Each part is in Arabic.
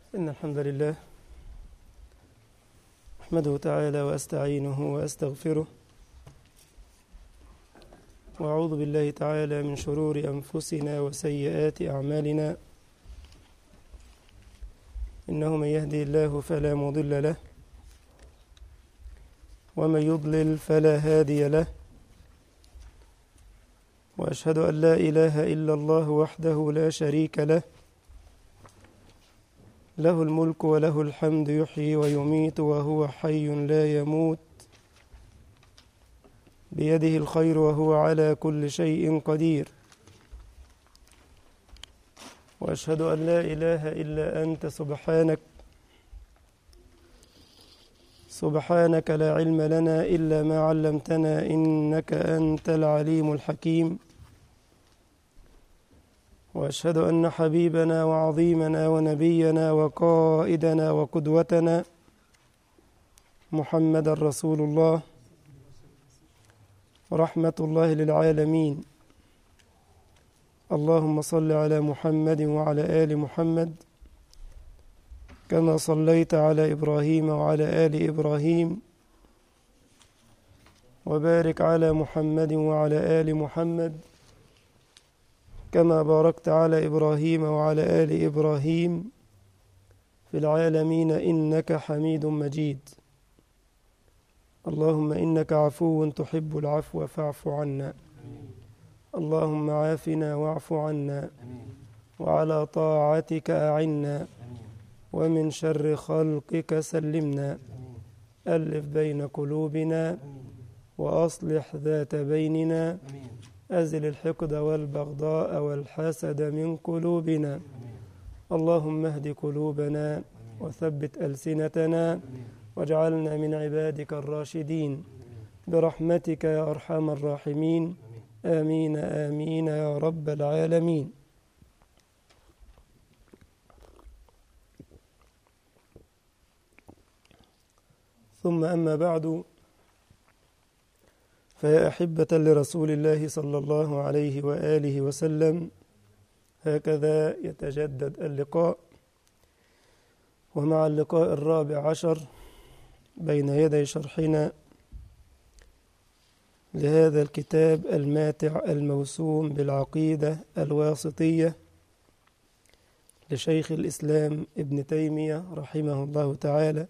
إن الحمد لله أحمده تعالى وأستعينه وأستغفره وأعوذ بالله تعالى من شرور أنفسنا وسيئات أعمالنا إنه من يهدي الله فلا مضل له ومن يضلل فلا هادي له وأشهد أن لا إله إلا الله وحده لا شريك له له الملك وله الحمد يحيي ويميت وهو حي لا يموت بيده الخير وهو على كل شيء قدير وأشهد أن لا إله إلا أنت سبحانك لا علم لنا إلا ما علمتنا إنك أنت العليم الحكيم وأشهد أن حبيبنا وعظيمنا ونبينا وقائدنا وقدوتنا محمد رسول الله رحمة الله للعالمين. اللهم صل على محمد وعلى آل محمد كما صليت على إبراهيم وعلى آل إبراهيم وبارك على محمد وعلى آل محمد كما باركت على إبراهيم وعلى آل إبراهيم في العالمين إنك حميد مجيد. اللهم إنك عفو تحب العفو فاعف عنا. اللهم عافنا واعف عنا وعلى طاعتك أعنا ومن شر خلقك سلمنا. ألف بين قلوبنا وأصلح ذات بيننا أزل الحقد والبغضاء والحسد من قلوبنا. اللهم اهد قلوبنا وثبت ألسنتنا واجعلنا من عبادك الراشدين برحمتك يا أرحم الراحمين. آمين آمين يا رب العالمين. ثم أما بعد، فيا أحبة لرسول الله صلى الله عليه وآله وسلم، هكذا يتجدد اللقاء، ومع اللقاء 14 بين يدي شرحنا لهذا الكتاب الماتع الموسوم بالعقيدة الواسطية لشيخ الإسلام ابن تيمية رحمه الله تعالى،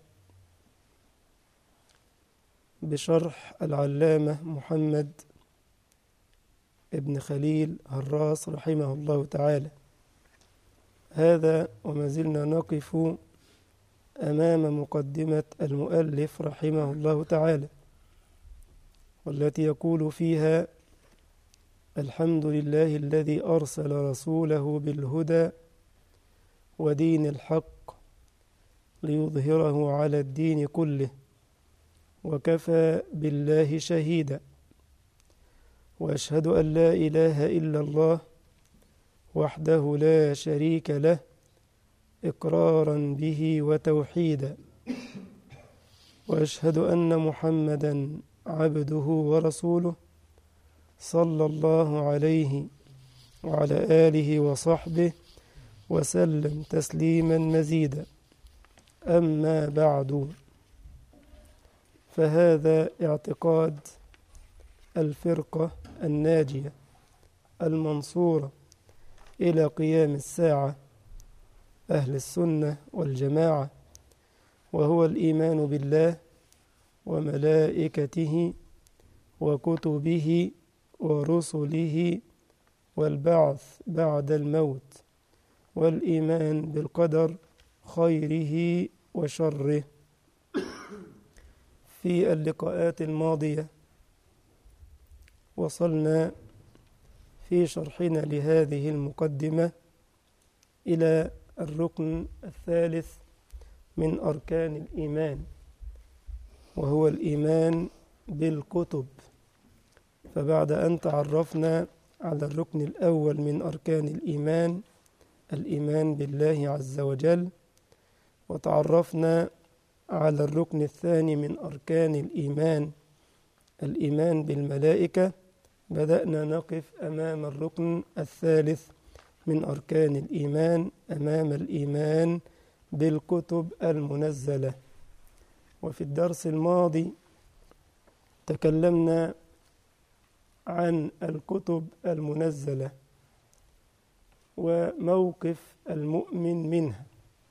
بشرح العلامة محمد ابن خليل هراس رحمه الله تعالى. هذا وما زلنا نقف أمام مقدمة المؤلف رحمه الله تعالى، والتي يقول فيها: الحمد لله الذي أرسل رسوله بالهدى ودين الحق ليظهره على الدين كله وكفى بالله شهيدا. وأشهد أن لا إله إلا الله وحده لا شريك له إقرارا به وتوحيدا. وأشهد أن محمدا عبده ورسوله صلى الله عليه وعلى آله وصحبه وسلم تسليما مزيدا. أما بعد، فهذا اعتقاد الفرقة الناجية المنصورة إلى قيام الساعة، أهل السنة والجماعة، وهو الإيمان بالله وملائكته وكتبه ورسله والبعث بعد الموت، والإيمان بالقدر خيره وشره. في اللقاءات الماضية وصلنا في شرحنا لهذه المقدمة إلى الركن الثالث من أركان الإيمان، وهو الإيمان بالكتب. فبعد أن تعرفنا على الركن الأول من أركان الإيمان، الإيمان بالله عز وجل، وتعرفنا على الركن الثاني من أركان الإيمان، الإيمان بالملائكة، بدأنا نقف أمام الركن الثالث من أركان الإيمان، أمام الإيمان بالكتب المنزلة. وفي الدرس الماضي تكلمنا عن الكتب المنزلة وموقف المؤمن منها،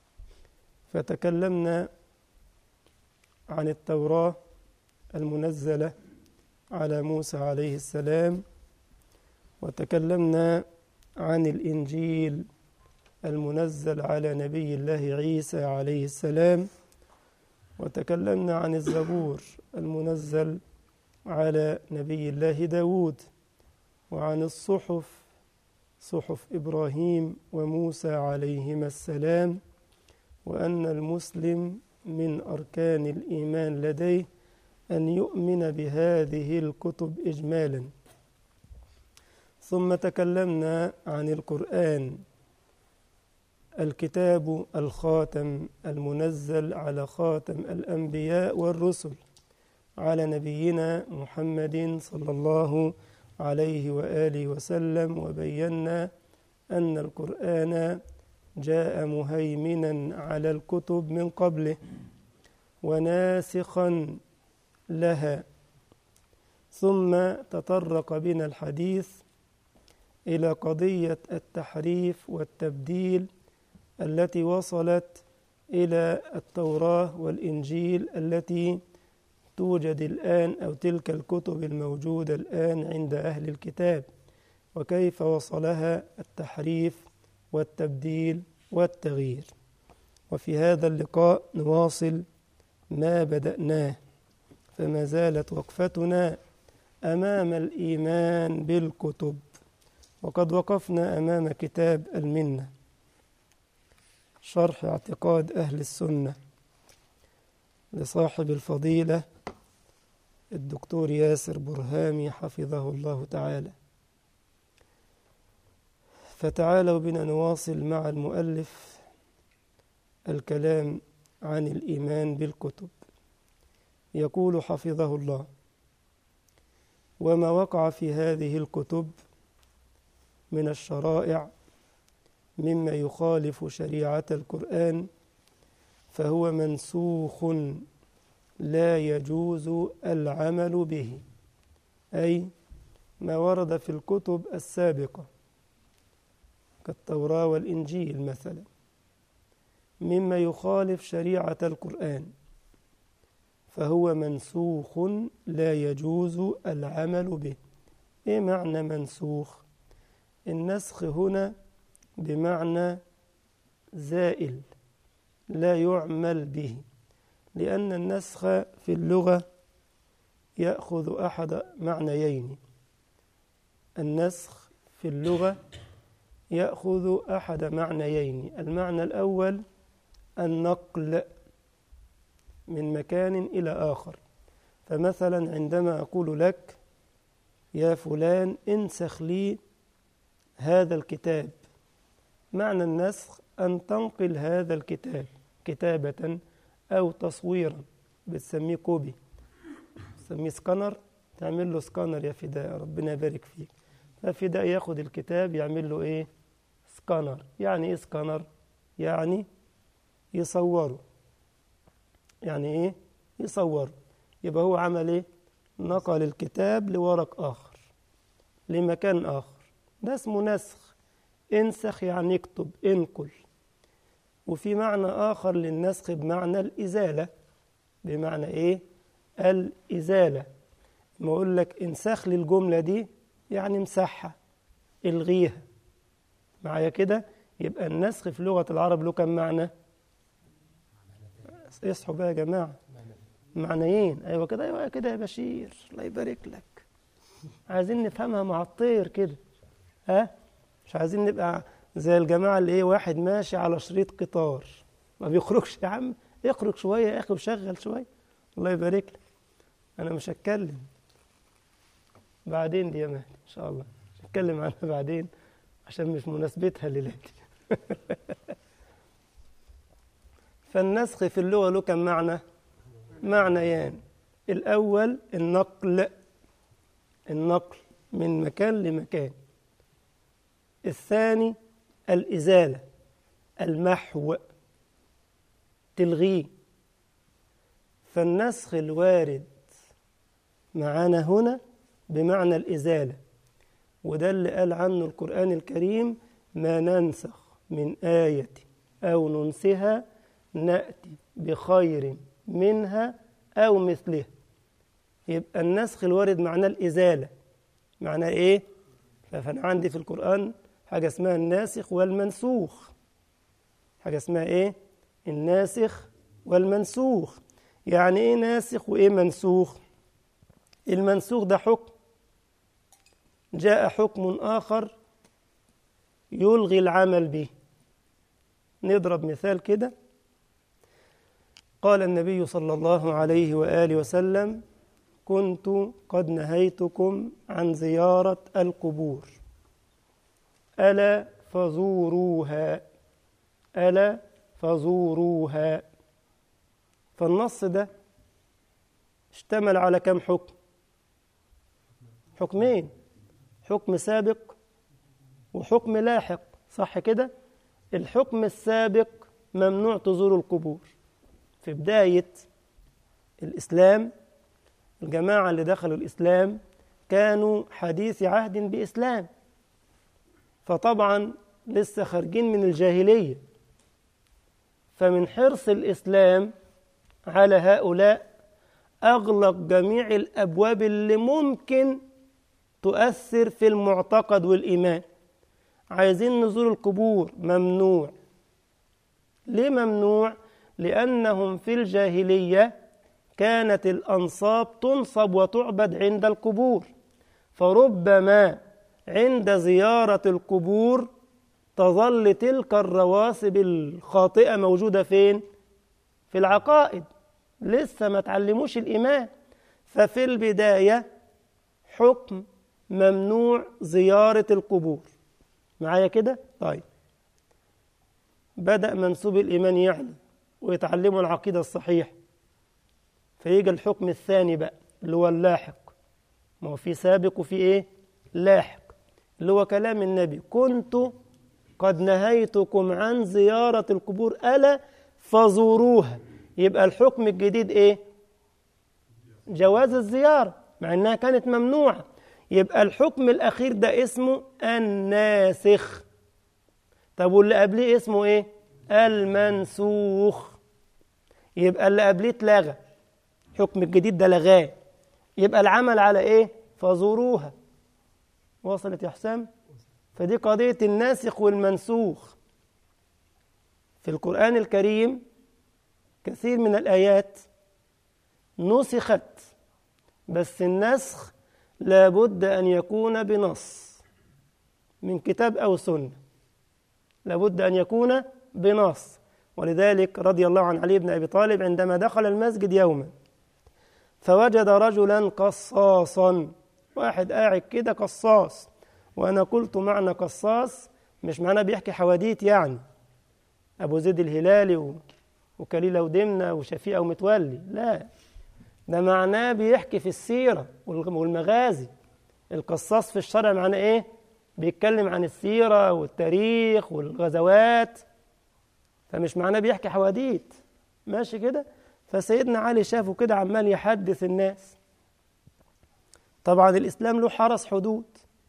فتكلمنا عن التوراة المنزلة على موسى عليه السلام، وتكلمنا عن الإنجيل المنزل على نبي الله عيسى عليه السلام، وتكلمنا عن الزبور المنزل على نبي الله داود، وعن الصحف، صحف إبراهيم وموسى عليهما السلام، وأن المسلم من أركان الإيمان لديه أن يؤمن بهذه الكتب إجمالا. ثم تكلمنا عن القرآن، الكتاب الخاتم المنزل على خاتم الأنبياء والرسل، على نبينا محمد صلى الله عليه وآله وسلم، وبينا أن القرآن جاء مهيمنا على الكتب من قبله وناسخا لها. ثم تطرق بنا الحديث إلى قضية التحريف والتبديل التي وصلت إلى التوراة والإنجيل التي توجد الآن، أو تلك الكتب الموجودة الآن عند أهل الكتاب، وكيف وصلها التحريف والتبديل والتغيير. وفي هذا اللقاء نواصل ما بدأناه، فما زالت وقفتنا أمام الإيمان بالكتب، وقد وقفنا أمام كتاب المنة، شرح اعتقاد أهل السنة لصاحب الفضيلة الدكتور ياسر برهامي حفظه الله تعالى. فتعالوا بنا نواصل مع المؤلف الكلام عن الإيمان بالكتب. يقول حفظه الله: وما وقع في هذه الكتب من الشرائع مما يخالف شريعة القرآن فهو منسوخ لا يجوز العمل به، أي ما ورد في الكتب السابقة كالتوراة والإنجيل مثلا مما يخالف شريعة القرآن فهو منسوخ لا يجوز العمل به. إيه معنى منسوخ؟ النسخ هنا بمعنى زائل لا يعمل به، لأن النسخ في اللغة يأخذ أحد معنيين. النسخ في اللغة يأخذ أحد معنيين: المعنى الأول النقل من مكان إلى آخر، فمثلا عندما أقول لك يا فلان انسخ لي هذا الكتاب، معنى النسخ أن تنقل هذا الكتاب كتابة أو تصويرا، بتسميه كوبي، بتسميه سكانر، تعمل له سكانر يا فداء، ربنا يبارك فيك. ففداء ياخد الكتاب يعمل له إيه؟ سكانر. يعني إيه سكانر؟ يعني يصوره. يعني إيه؟ يصوره. يبقى هو عمل إيه؟ نقل الكتاب لورق آخر، لمكان آخر، ده اسمه نسخ. انسخ يعني اكتب، انقل. وفي معنى آخر للنسخ بمعنى الإزالة. بمعنى إيه؟ الإزالة. ما أقول لك انسخ لي الجملة دي يعني امسحها، الغيها. معايا كده؟ يبقى النسخ في لغة العرب له كم معنى؟ اصحوا بقى يا جماعة، معنيين. أيوة كده، أيوة كده يا بشير، الله يبارك لك. عايزين نفهمها مع الطير كده، ها؟ مش عايزين نبقى زي الجماعة اللي إيه، واحد ماشي على شريط قطار ما بيخرجش. يا عم اخرج شوية يا أخي وشغل شوية، الله يبارك لك. أنا مش هتكلم بعدين دي يا مهدي إن شاء الله، مش هتكلم عنها بعدين عشان مش مناسبتها ليلتي. فالنسخ في اللغة له كم معنى؟ معنيان. الأول النقل من مكان لمكان. الثاني الإزالة، المحو. تلغيه. فالنسخ الوارد معانا هنا بمعنى الإزالة، وده اللي قال عنه القرآن الكريم: ما ننسخ من آية أو ننسها نأتي بخير منها أو مثلها. يبقى النسخ الوارد معناه الإزالة. معناه إيه؟ فأنا عندي في القرآن حاجة اسمها الناسخ والمنسوخ. حاجة اسمها إيه؟ الناسخ والمنسوخ. يعني إيه ناسخ وإيه منسوخ؟ المنسوخ ده حكم، جاء حكم آخر يلغي العمل به. نضرب مثال كده. قال النبي صلى الله عليه وآله وسلم: كنت قد نهيتكم عن زيارة القبور ألا فزوروها، ألا فزوروها. فالنص ده اشتمل على كم حكم؟ حكمين: حكم سابق وحكم لاحق، صح كده؟ الحكم السابق ممنوع تزور القبور. في بداية الإسلام الجماعة اللي دخلوا الإسلام كانوا حديث عهد بإسلام، فطبعا لسه خارجين من الجاهلية. فمن حرص الإسلام على هؤلاء أغلق جميع الأبواب اللي ممكن تؤثر في المعتقد والإيمان. عايزين نزور القبور، ممنوع. ليه ممنوع؟ لأنهم في الجاهلية كانت الأنصاب تنصب وتعبد عند القبور، فربما عند زيارة القبور تظل تلك الرواسب الخاطئة موجودة فين؟ في العقائد، لسه ما تعلموش الإيمان. ففي البداية حكم ممنوع زيارة القبور. معايا كده؟ طيب، بدأ منسوب الإيمان يعلى ويتعلموا العقيدة الصحيحة، فيجي الحكم الثاني بقى اللي هو اللاحق. ما هو في سابق وفي إيه؟ لاحق، اللي هو كلام النبي: كنت قد نهيتكم عن زيارة القبور ألا فزوروها. يبقى الحكم الجديد إيه؟ جواز الزيارة مع أنها كانت ممنوعة. يبقى الحكم الأخير ده اسمه الناسخ. طب واللي قبليه اسمه إيه؟ المنسوخ. يبقى اللي قبليه اتلغى، الحكم الجديد ده لغاه، يبقى العمل على إيه؟ فزوروها. وصلت يا حسام؟ فدي قضية الناسخ والمنسوخ. في القرآن الكريم كثير من الآيات نسخت، بس النسخ لابد أن يكون بنص من كتاب أو سنة، لابد أن يكون بنص. ولذلك رضي الله عن علي بن أبي طالب عندما دخل المسجد يوما فوجد رجلا قصاصا، واحد قاعد كده قصاص. وأنا قلت معنى قصاص مش معنى بيحكي حواديت، يعني أبو زيد الهلالي وكليلة ودمنة وشفيقة ومتولي، لا، ده معناه بيحكي في السيرة والمغازي. القصاص في الشرع معناه إيه؟ بيتكلم عن السيرة والتاريخ والغزوات، فمش معناه بيحكي حواديت. ماشي كده؟ فسيدنا علي شافه كده عمال يحدث الناس. طبعا الإسلام له حرس حدود،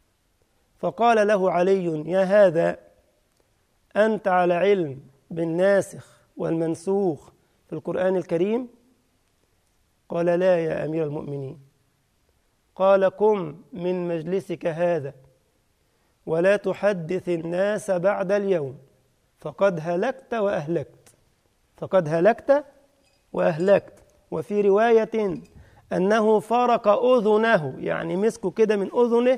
فقال له علي: يا هذا أنت على علم بالناسخ والمنسوخ في القرآن الكريم؟ قال: لا يا أمير المؤمنين. قال: قم من مجلسك هذا ولا تحدث الناس بعد اليوم، فقد هلكت وأهلكت، فقد هلكت وأهلكت. وفي رواية أنه فرق أذنه، يعني مسكه كده من أذنه.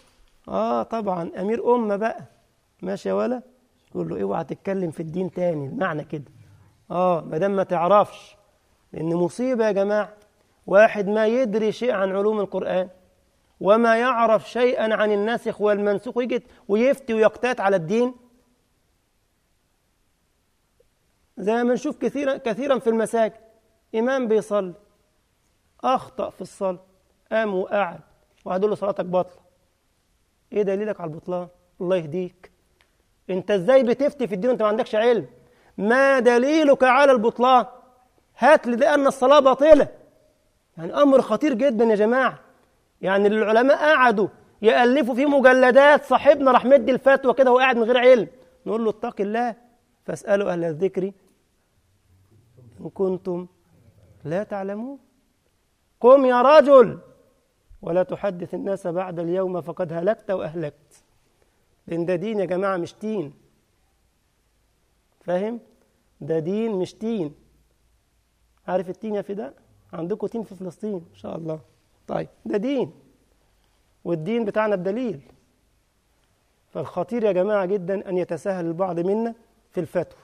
طبعا أمير أمة بقى، ماشي يا ولا؟ يقول له اوعى تتكلم في الدين تاني، المعنى كده. مادام ما تعرفش، لأن مصيبة يا جماعة، واحد ما يدري شيء عن علوم القرآن وما يعرف شيئا عن الناسخ والمنسوخ ويجي ويفتي ويقتات على الدين، زي ما نشوف كثيرا في المساجد. إمام بيصلي أخطأ في الصلاة، قام وقعد وقعدوا له صلاتك باطلة. إيه دليلك على البطلان؟ الله يهديك. أنت إزاي بتفتي في الدين وأنت ما عندكش علم؟ ما دليلك على البطلان؟ هات لي لأن الصلاة باطلة. يعني أمر خطير جدا يا جماعة. يعني العلماء قعدوا يألفوا فيه مجلدات، صاحبنا راح مدي الفتوى كده وهو قاعد من غير علم، نقول له اتق الله فاسألوا أهل الذكر إن كنتم لا تعلمون. قم يا رجل ولا تحدث الناس بعد اليوم فقد هلكت وأهلكت. لأن ده دين يا جماعة مش تين. فاهم؟ ده دين مش تين. عارف التين يا فداء؟ عندكم تين في فلسطين إن شاء الله. طيب ده دين، والدين بتاعنا بدليل. فالخطير يا جماعة جدا أن يتساهل البعض منا في الفتوى.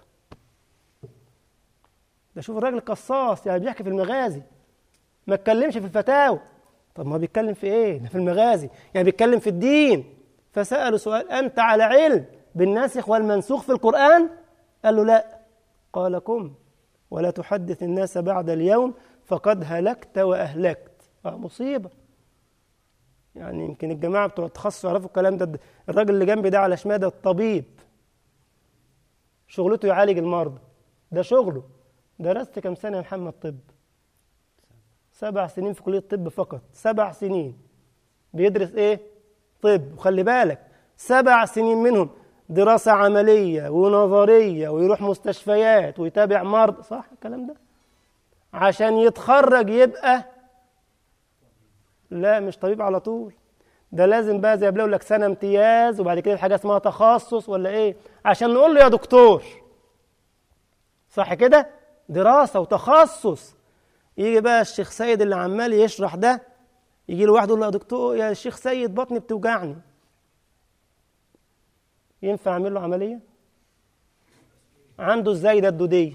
ده شوف الراجل قصاص، يعني بيحكي في المغازي، ما اتكلمش في الفتاوى. طب ما بيتكلم في ايه؟ في المغازي، يعني بيتكلم في الدين. فسأله سؤال: أنت على علم بالناسخ والمنسوخ في القرآن؟ قال له لا. قال: قم ولا تحدث الناس بعد اليوم فقد هلكت وأهلكت. مصيبة. يعني يمكن الجماعة بتوع التخصص يعرفوا الكلام ده. الراجل اللي جنبي ده على شمال الطبيب، شغلته يعالج المرضى، ده شغله. درست كم سنة يا محمد طب؟ 7 سنين في كلية الطب فقط. 7 سنين بيدرس ايه؟ طب. وخلي بالك 7 سنين منهم دراسة عملية ونظرية، ويروح مستشفيات ويتابع مرضى، صح الكلام ده؟ عشان يتخرج يبقى لا مش طبيب على طول. ده لازم بقى زي بيقول لك سنة امتياز، وبعد كده حاجة اسمها تخصص ولا ايه، عشان نقول له يا دكتور. صح كده؟ دراسة وتخصص. يجي بقى الشيخ سيد اللي عمال يشرح ده، يجي له واحد يقول له: يا دكتور يا شيخ سيد بطني بتوجعني. ينفع اعمل له عملية؟ عنده الزايدة الدودية،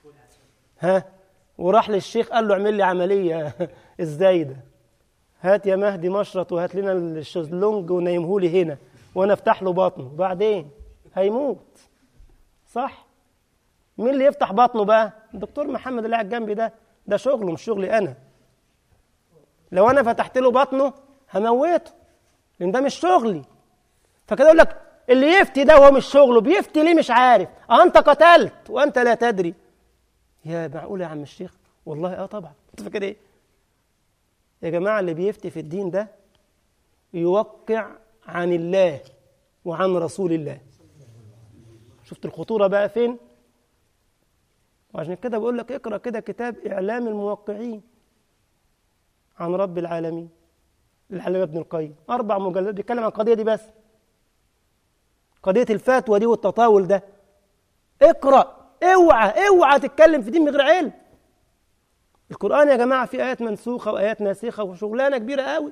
وراح للشيخ قال له: اعمل لي عملية الزايدة. هات يا مهدي مشرط وهات لنا الشезлونج ونيمهولي هنا وانا افتح له بطنه، وبعدين هيموت. صح؟ مين اللي يفتح بطنه بقى؟ الدكتور محمد اللي قاعد جنبي ده شغله مش شغلي انا. لو انا فتحت له بطنه هموته، لان ده مش شغلي. فكده اقول لك اللي يفتي ده هو مش شغله، بيفتي ليه مش عارف. انت قتلت وانت لا تدري. يا معقول يا عم الشيخ؟ والله طبعا. انت فاكر ايه يا جماعه؟ اللي بيفتي في الدين ده يوقع عن الله وعن رسول الله. شفت الخطوره بقى فين؟ وعشان كده بقول لك اقرأ كده كتاب إعلام الموقعين عن رب العالمين للعلامة ابن القيم، 4 مجلدات بيتكلم عن القضية دي بس، قضية الفتوى دي والتطاول ده. اقرأ. اوعى تتكلم في دين من غير علم. القرآن يا جماعة فيه آيات منسوخة وآيات ناسخة وشغلانة كبيرة قوي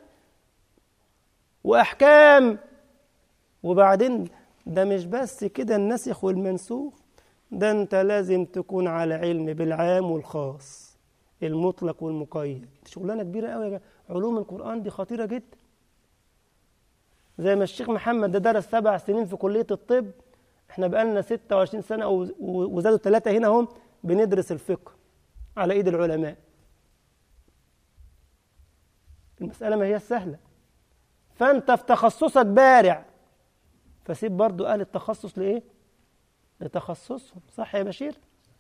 وأحكام. وبعدين ده مش بس كده الناسخ والمنسوخ، ده انت لازم تكون على علم بالعام والخاص، المطلق والمقيد. شغلانه كبيره قوي يا جماعه. علوم القرآن دي خطيره جدا. زي ما الشيخ محمد ده درس 7 سنين في كلية الطب، احنا بقالنا 26 سنة وزادوا 3 هنا هم بندرس الفقه على ايد العلماء. المسألة ما هي سهلة. فانت في تخصصك بارع، فسيب برضو اهل التخصص لايه؟ لتخصصهم. صح يا بشير؟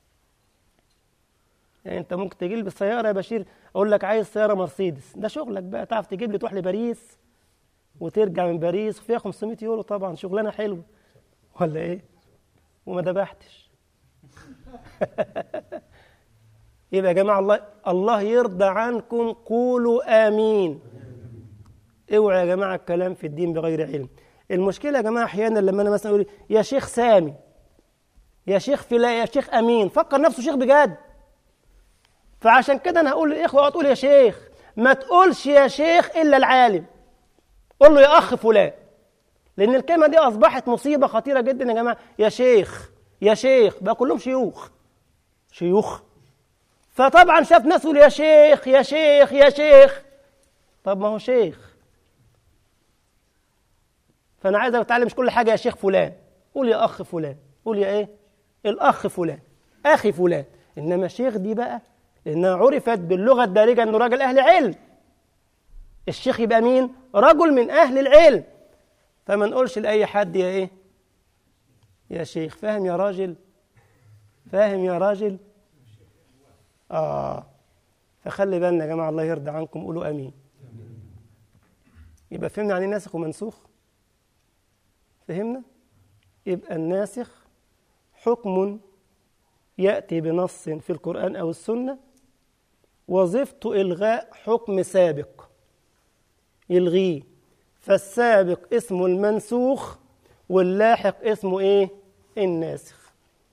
يعني انت ممكن تجيب لي السيارة يا بشير، اقول لك عايز سيارة مرسيدس، ده شغلك بقى، تعرف تجيب لي تروح لباريس وترجع من باريس وفيها 500 يورو، طبعا شغلانة حلوة ولا ايه؟ وما دبحتش. يبقى يا جماعة الله يرضى عنكم، قولوا آمين. اوعى يا جماعة الكلام في الدين بغير علم. المشكلة يا جماعة احيانا لما انا مثلا اقول يا شيخ سامي، يا شيخ فلان، يا شيخ امين، فكر نفسه شيخ بجد. فعشان كده انا هقول للاخوه تقول يا شيخ، ما تقولش يا شيخ الا العالم، قول له يا اخ فلان، لان الكلمه دي اصبحت مصيبه خطيره جدا يا جماعه. يا شيخ يا شيخ بقى كلهم شيوخ. فطبعا شاف ناس يقول يا شيخ يا شيخ يا شيخ، طب ما هو شيخ. فانا عايز اتعلم مش كل حاجه يا شيخ فلان، قول يا اخ فلان، قول يا ايه؟ الاخ فلان، اخي فلان. انما شيخ دي بقى لانها عرفت باللغه الدارجه انه راجل اهل علم. الشيخ يبقى مين؟ رجل من اهل العلم. فما نقولش لاي حد يا ايه؟ يا شيخ. فاهم يا راجل؟ فاهم يا راجل؟ فخلي بالنا يا جماعة، الله يرضى عنكم، قولوا أمين. يبقى فهمنا يعني ناسخ ومنسوخ؟ فهمنا؟ يبقى الناسخ حكم يأتي بنص في القرآن أو السنة، وظيفته إلغاء حكم سابق يلغيه، فالسابق اسمه المنسوخ واللاحق اسمه إيه؟ الناسخ.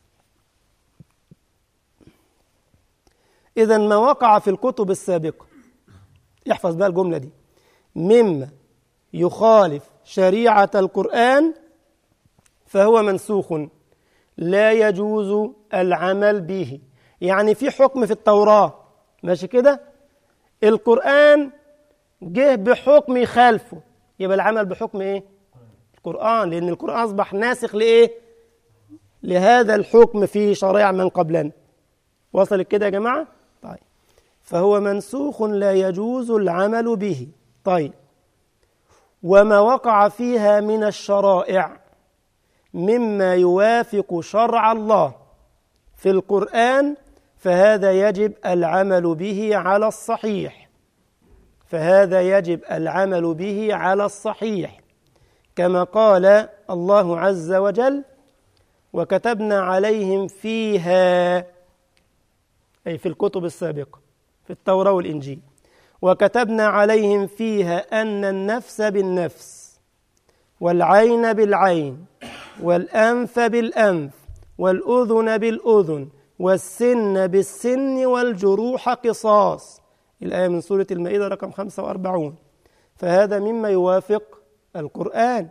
إذن ما وقع في الكتب السابقة، يحفظ بقى الجملة دي، مما يخالف شريعة القرآن فهو منسوخ لا يجوز العمل به. يعني في حكم في التوراة ماشي كده، القرآن جه بحكم يخالفه، يبقى العمل بحكم ايه؟ القرآن، لأن القرآن أصبح ناسخ لإيه؟ لهذا الحكم في شرائع من قبلنا. وصلت كده يا جماعة؟ طيب، فهو منسوخ لا يجوز العمل به. طيب، وما وقع فيها من الشرائع مما يوافق شرع الله في القرآن فهذا يجب العمل به على الصحيح، فهذا يجب العمل به على الصحيح، كما قال الله عز وجل: وكتبنا عليهم فيها، أي في الكتب السابقة في التوراة والإنجيل، وكتبنا عليهم فيها أن النفس بالنفس والعين بالعين والأنف بالأنف والأذن بالأذن والسن بالسن والجروح قصاص. الآية من سورة المائدة رقم 45. فهذا مما يوافق القرآن،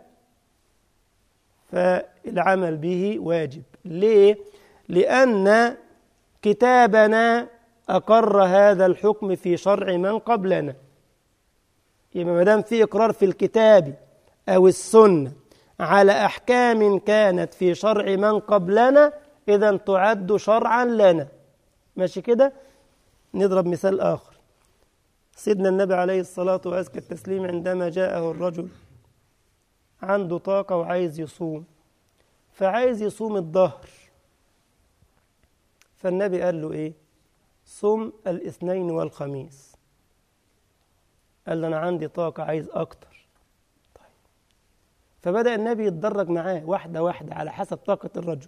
فالعمل به واجب. ليه؟ لأن كتابنا أقر هذا الحكم في شرع من قبلنا. يبقى ما دام في إقرار في الكتاب أو السنة على أحكام كانت في شرع من قبلنا، إذن تعد شرعا لنا. ماشي كده؟ نضرب مثال آخر. سيدنا النبي عليه الصلاة وأزكى التسليم عندما جاءه الرجل عنده طاقة وعايز يصوم، فعايز يصوم الظهر، فالنبي قال له إيه؟ صم الاثنين والخميس. قال له أنا عندي طاقة عايز أكتر. طيب، فبدأ النبي يتدرج معاه واحدة واحدة على حسب طاقة الرجل،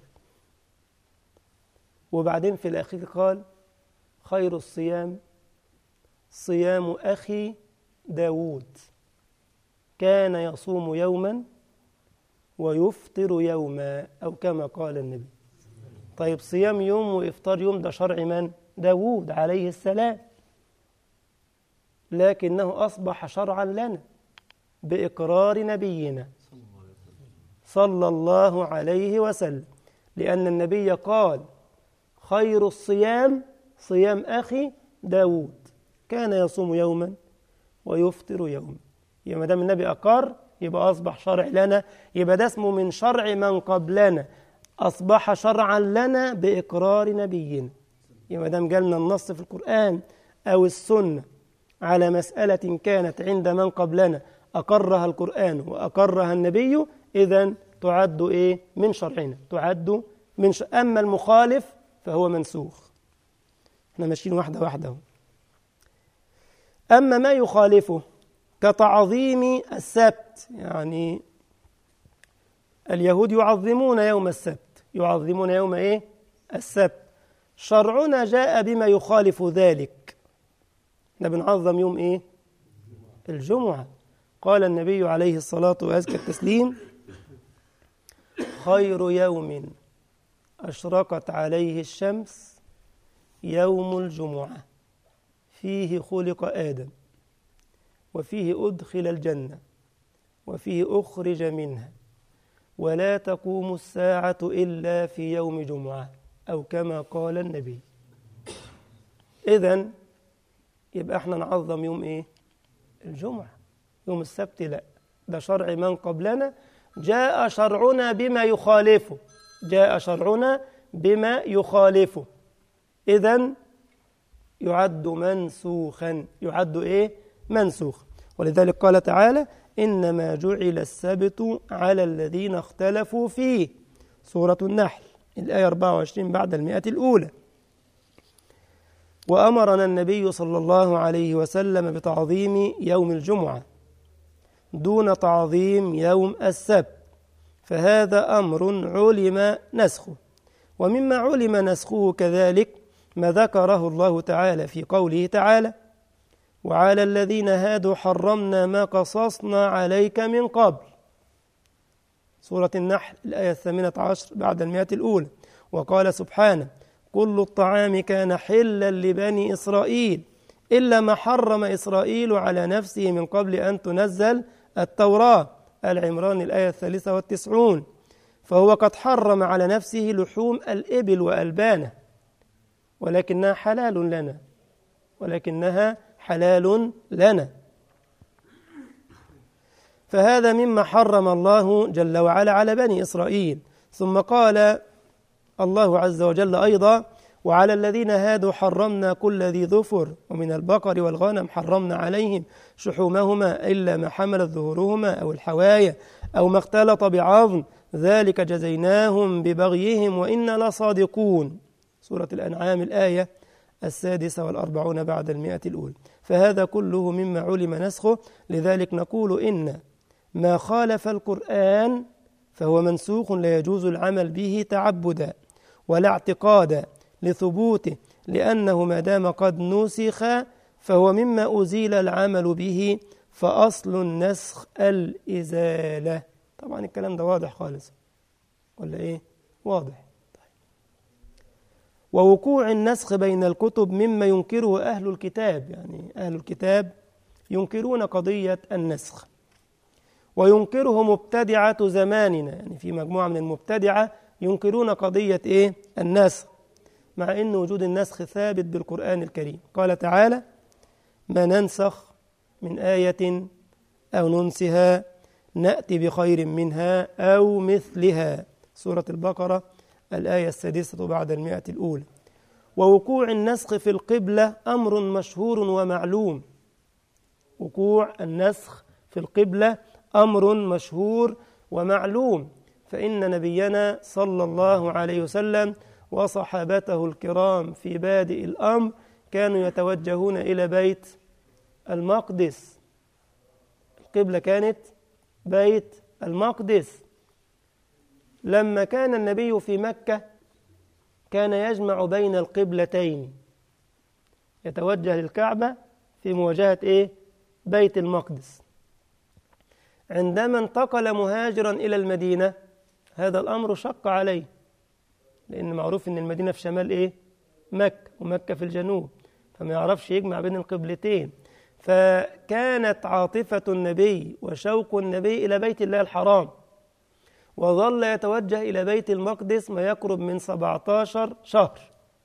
وبعدين في الأخير قال: خير الصيام صيام أخي داود كان يصوم يوما ويفطر يوما، أو كما قال النبي. طيب، صيام يوم وإفطار يوم ده شرع من؟ داود عليه السلام، لكنه أصبح شرعا لنا بإقرار نبينا صلى الله عليه وسلم، لأن النبي قال: خير الصيام صيام أخي داود كان يصوم يوما ويفطر يوما. يبقى ما دام النبي أقر يبقى أصبح شرع لنا، يبقى ده اسمه من شرع من قبلنا، أصبح شرعا لنا بإقرار نبينا. يبقى ما دام جالنا النص في القرآن أو السنة على مسألة كانت عند من قبلنا أقرها القرآن وأقرها النبي، إذن تعد إيه؟ من شرعنا، تعد من أما المخالف فهو منسوخ. احنا ماشيين واحدة واحدة. أما ما يخالفه كتعظيم السبت، يعني اليهود يعظمون يوم السبت، يعظمون يوم إيه؟ السبت. شرعنا جاء بما يخالف ذلك. احنا بنعظم يوم إيه؟ الجمعة. قال النبي عليه الصلاة وأزكى التسليم: خير يوم أشرقت عليه الشمس يوم الجمعة، فيه خلق آدم، وفيه أدخل الجنة، وفيه أخرج منها، ولا تقوم الساعة إلا في يوم جمعة، أو كما قال النبي. إذن يبقى احنا نعظم يوم إيه؟ الجمعة. يوم السبت لا، ده شرع من قبلنا، جاء شرعنا بما يخالفه، جاء شرعنا بما يخالفه، إذن يعد منسوخا، يعد إيه؟ منسوخ. ولذلك قال تعالى: إنما جعل السبت على الذين اختلفوا فيه، سورة النحل الآية 24 بعد المئة الأولى. وأمرنا النبي صلى الله عليه وسلم بتعظيم يوم الجمعة دون تعظيم يوم السبت، فهذا أمر علم نسخه. ومما علم نسخه كذلك ما ذكره الله تعالى في قوله تعالى: وعلى الذين هادوا حرمنا ما قصصنا عليك من قبل، سورة النحل الآية 18 بعد المئة الأولى. وقال سبحانه: كل الطعام كان حلا لبني إسرائيل إلا ما حرم إسرائيل على نفسه من قبل أن تنزل التوراة، آل عمران الآية 93. فهو قد حرم على نفسه لحوم الإبل وألبانه، ولكنها حلال لنا، فهذا مما حرم الله جل وعلا على بني إسرائيل. ثم قال الله عز وجل أيضا: وعلى الذين هادوا حرمنا كل ذي ظفر ومن البقر والغنم حرمنا عليهم شحومهما إلا ما حملت ظهورهما أو الحوايا أو ما اختلط بعظم ذلك جزيناهم ببغيهم وإنا لصادقون، سورة الأنعام الآية 46 بعد المئة الأولى. فهذا كله مما علم نسخه، لذلك نقول إن ما خالف القرآن فهو منسوخ لا يجوز العمل به تعبدا ولا اعتقادا لثبوته، لأنه ما دام قد نسخ فهو مما أزيل العمل به، فأصل النسخ الإزالة. طبعا الكلام ده واضح خالص ولا إيه؟ واضح. ووقوع النسخ بين الكتب مما ينكره أهل الكتاب، يعني أهل الكتاب ينكرون قضية النسخ، وينكره مبتدعة زماننا، يعني في مجموعة من المبتدعة ينكرون قضية إيه؟ النسخ، مع أن وجود النسخ ثابت بالقرآن الكريم. قال تعالى: ما ننسخ من آية أو ننسها نأتي بخير منها أو مثلها، سورة البقرة الآية 6 بعد المئة الأولى. ووقوع النسخ في القبلة أمر مشهور ومعلوم. وقوع النسخ في القبلة أمر مشهور ومعلوم، فإن نبينا صلى الله عليه وسلم وصحابته الكرام في بادئ الأمر كانوا يتوجهون إلى بيت المقدس. القبلة كانت بيت المقدس. لما كان النبي في مكة كان يجمع بين القبلتين، يتوجه للكعبة في مواجهة إيه؟ بيت المقدس. عندما انتقل مهاجرا إلى المدينة هذا الأمر شق عليه، لأن معروف أن المدينة في شمال إيه؟ مكة، ومكة في الجنوب، فما يعرفش يجمع بين القبلتين. فكانت عاطفة النبي وشوق النبي إلى بيت الله الحرام، وظل يتوجه إلى بيت المقدس ما يقرب من 17 شهر.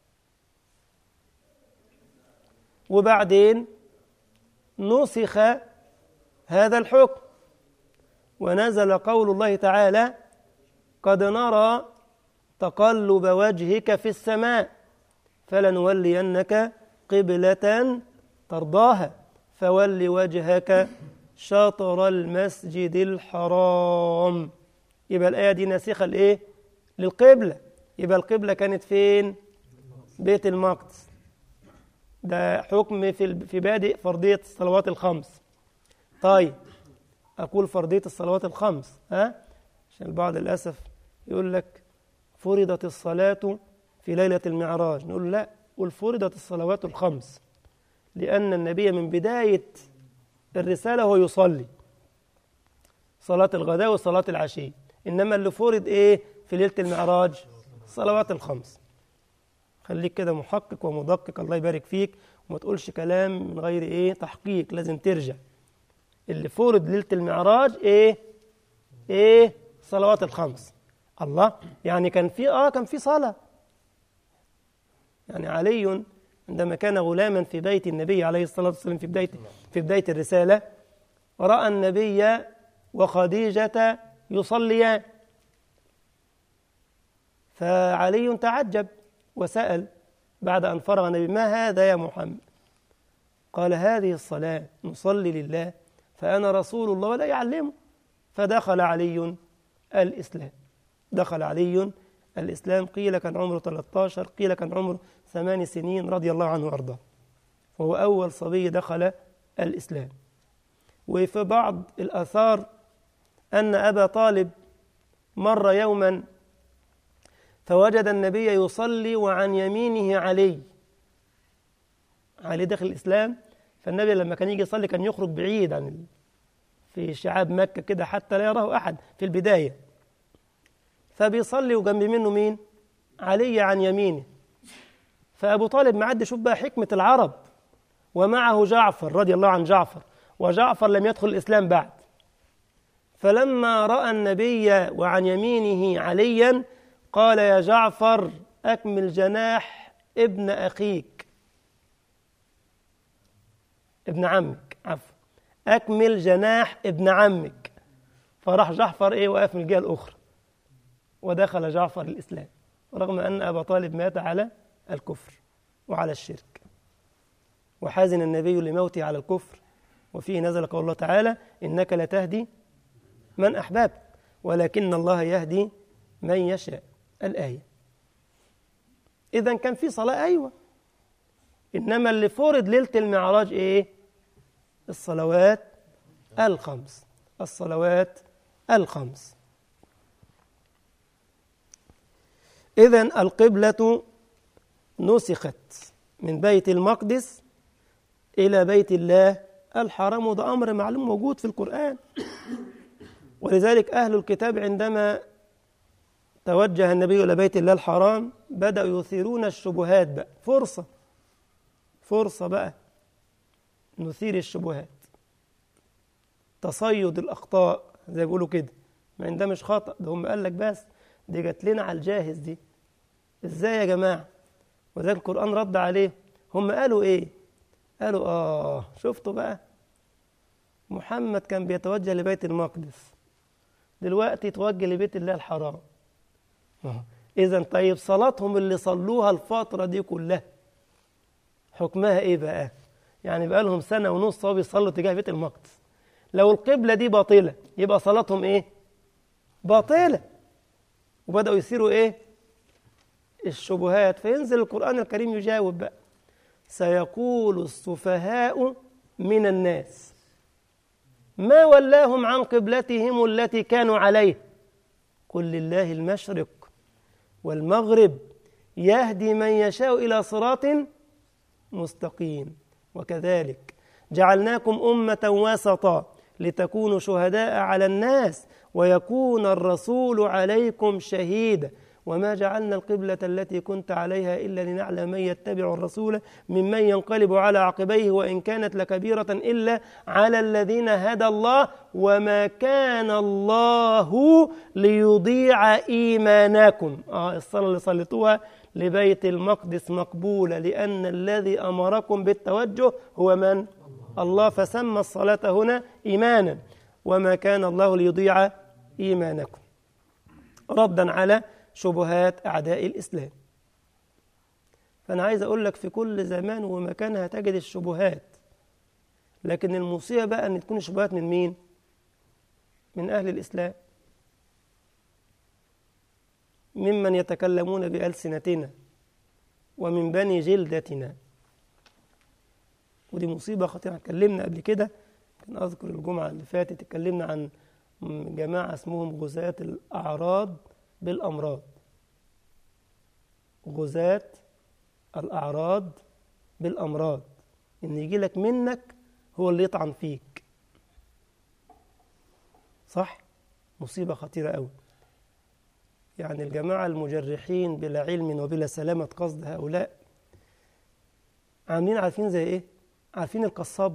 وبعدين نسخ هذا الحكم ونزل قول الله تعالى: قد نرى تقلب وجهك في السماء فلنولينك قبلة ترضاها فول وجهك شطر المسجد الحرام. يبقى الآية دي ناسخة لإيه؟ للقبلة. يبقى القبلة كانت فين؟ بيت المقدس. ده حكم في بادئ فرضية الصلوات الخمس. طيب أقول فرضية الصلوات الخمس، عشان البعض للأسف يقول لك فرضت الصلاة في ليلة المعراج، نقول لا، قل فرضت الصلوات الخمس، لأن النبي من بداية الرسالة هو يصلي صلاة الغداء وصلاة العشي، إنما اللي فرض إيه في ليلة المعراج؟ الصلوات الخمس. خليك كده محقق ومدقق، الله يبارك فيك، وما تقولش كلام من غير إيه تحقيق، لازم ترجع. اللي فرض ليلة المعراج إيه صلوات الخمس. الله، يعني كان في صلاة. يعني علي عندما كان غلاما في بيت النبي عليه الصلاة والسلام في بداية الرسالة، رأى النبي وخديجة يصليان، فعلي تعجب وسأل بعد أن فرغ النبي: ما هذا يا محمد؟ قال: هذه الصلاة نصلي لله فأنا رسول الله ولا يعلمه. فدخل علي الإسلام، دخل علي الإسلام، قيل كان عمره 13، قيل كان عمره 8 سنين، رضي الله عنه وأرضاه، وهو أول صبي دخل الإسلام. وفي بعض الآثار أن أبا طالب مر يوما فوجد النبي يصلي وعن يمينه علي داخل الإسلام. فالنبي لما كان يجي يصلي كان يخرج بعيد في شعاب مكة كده حتى لا يراه أحد في البداية، فبيصلي وجنب منه مين؟ علي عن يمينه. فأبو طالب معد، شوف بقى حكمة العرب، ومعه جعفر رضي الله عن جعفر، وجعفر لم يدخل الإسلام بعد. فلما رأى النبي وعن يمينه عليا قال يا جعفر أكمل جناح ابن أخيك، ابن عمك، عفوا، أكمل جناح ابن عمك. فراح جعفر وقف من الجهة الأخرى، ودخل جعفر الإسلام، رغم أن أبا طالب مات على الكفر وعلى الشرك. وحزن النبي لموته على الكفر، وفيه نزل قول الله تعالى إنك لتهدي من أحببت ولكن الله يهدي من يشاء، الآية. إذن كان في صلاة، أيوة، إنما اللي فرض ليلة المعراج الصلوات الخمس، الصلوات الخمس. إذن القبلة نسخت من بيت المقدس إلى بيت الله الحرام، وده أمر معلوم موجود في القرآن. ولذلك أهل الكتاب عندما توجه النبي إلى بيت الله الحرام بدأوا يثيرون الشبهات بقى، فرصة بقى نثير الشبهات، تصيد الأخطاء زي ما بيقولوا كده، ما ده مش خطأ، ده هم قال لك بس دي جات لنا على الجاهز دي، إزاي يا جماعة؟ وذلك القرآن رد عليه. هم قالوا قالوا شفتوا بقى، محمد كان بيتوجه لبيت المقدس، دلوقتي يتوجه لبيت الله الحرام. إذن طيب صلاتهم اللي صلوها الفترة دي كلها حكمها إيه بقى؟ يعني بقى لهم سنة ونص وهو بيصلوا تجاه بيت المقدس، لو القبلة دي باطلة يبقى صلاتهم باطلة. وبدأوا يثيروا الشبهات، فينزل القرآن الكريم يجاوب بقى، سيقول السفهاء من الناس ما ولاهم عن قبلتهم التي كانوا عليها قل لله المشرق والمغرب يهدي من يشاء إلى صراط مستقيم وكذلك جعلناكم أمة وسطا لتكونوا شهداء على الناس ويكون الرسول عليكم شهيدا وما جعلنا القبلة التي كنت عليها إلا لنعلم من يتبع الرسول ممن ينقلب على عقبيه وإن كانت لكبيرة إلا على الذين هدى الله وما كان الله ليضيع إيمانكم. الصلاة اللي صليتوها لبيت المقدس مقبولة، لأن الذي أمركم بالتوجه هو من؟ الله، فسمى الصلاة هنا إيمانا، وما كان الله ليضيع إيمانكم، ردا على شبهات أعداء الإسلام. فأنا عايز أقول لك في كل زمان ومكان هتجد الشبهات، لكن المصيبة بقى أن تكون الشبهات من مين؟ من أهل الإسلام، ممن يتكلمون بألسنتنا ومن بني جلدتنا، ودي مصيبة خطيرة. اتكلمنا قبل كده، كان أذكر الجمعة اللي فاتت اتكلمنا عن جماعة اسمهم غزاة الأعراض بالأمراض، غزاة الأعراض بالأمراض، إن يجي لك منك هو اللي يطعن فيك، صح؟ مصيبة خطيرة قوي. يعني الجماعة المجرحين بلا علم وبلا سلامة قصد هؤلاء عاملين، عارفين زي إيه؟ عارفين القصاب،